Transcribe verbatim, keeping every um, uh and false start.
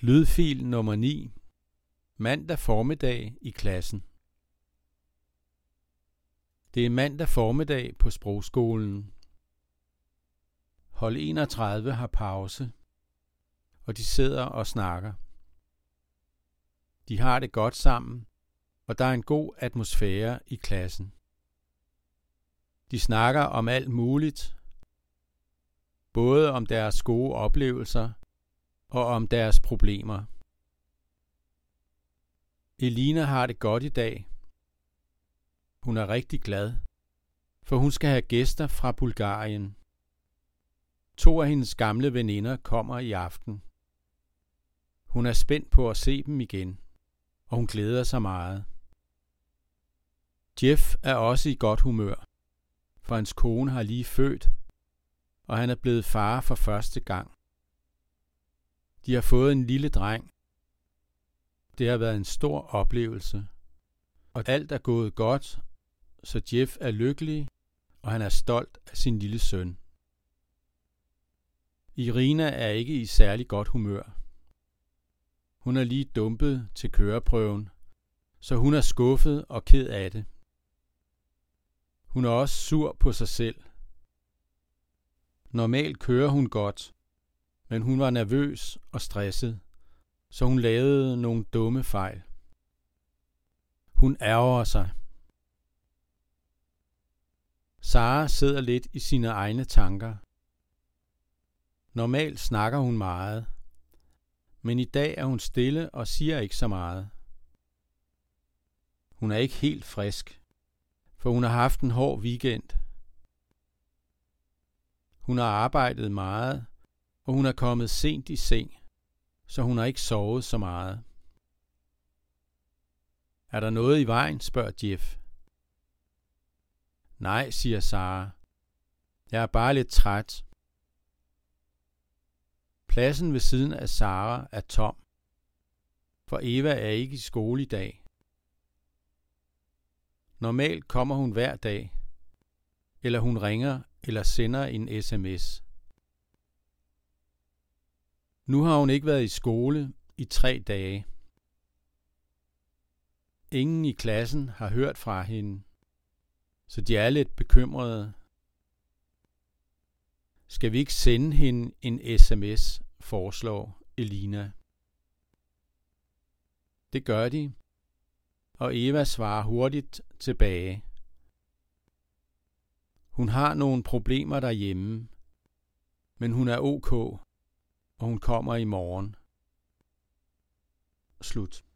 Lydfil nummer ni. Mandag formiddag i klassen. Det er mandag formiddag på sprogskolen. Hold enogtredive har pause, og de sidder og snakker. De har det godt sammen, og der er en god atmosfære i klassen. De snakker om alt muligt, både om deres gode oplevelser og om deres problemer. Elina har det godt i dag. Hun er rigtig glad, for hun skal have gæster fra Bulgarien. To af hendes gamle veninder kommer i aften. Hun er spændt på at se dem igen, og hun glæder sig meget. Jeff er også i godt humør, for hans kone har lige født, og han er blevet far for første gang. De har fået en lille dreng. Det har været en stor oplevelse, og alt er gået godt, så Jeff er lykkelig, og han er stolt af sin lille søn. Irina er ikke i særlig godt humør. Hun er lige dumpet til køreprøven, så hun er skuffet og ked af det. Hun er også sur på sig selv. Normalt kører hun godt, men hun var nervøs og stresset, så hun lavede nogle dumme fejl. Hun ærgrer sig. Sara sidder lidt i sine egne tanker. Normalt snakker hun meget, men i dag er hun stille og siger ikke så meget. Hun er ikke helt frisk, for hun har haft en hård weekend. Hun har arbejdet meget, og hun er kommet sent i seng, så hun har ikke sovet så meget. Er der noget i vejen, spørger Jeff. Nej, siger Sara. Jeg er bare lidt træt. Pladsen ved siden af Sara er tom, for Eva er ikke i skole i dag. Normalt kommer hun hver dag, eller hun ringer eller sender en sms. Nu har hun ikke været i skole i tre dage. Ingen i klassen har hørt fra hende, så de er lidt bekymrede. Skal vi ikke sende hende en sms, foreslår Elina. Det gør de, og Eva svarer hurtigt tilbage. Hun har nogle problemer derhjemme, men hun er ok, og hun kommer i morgen. Slut.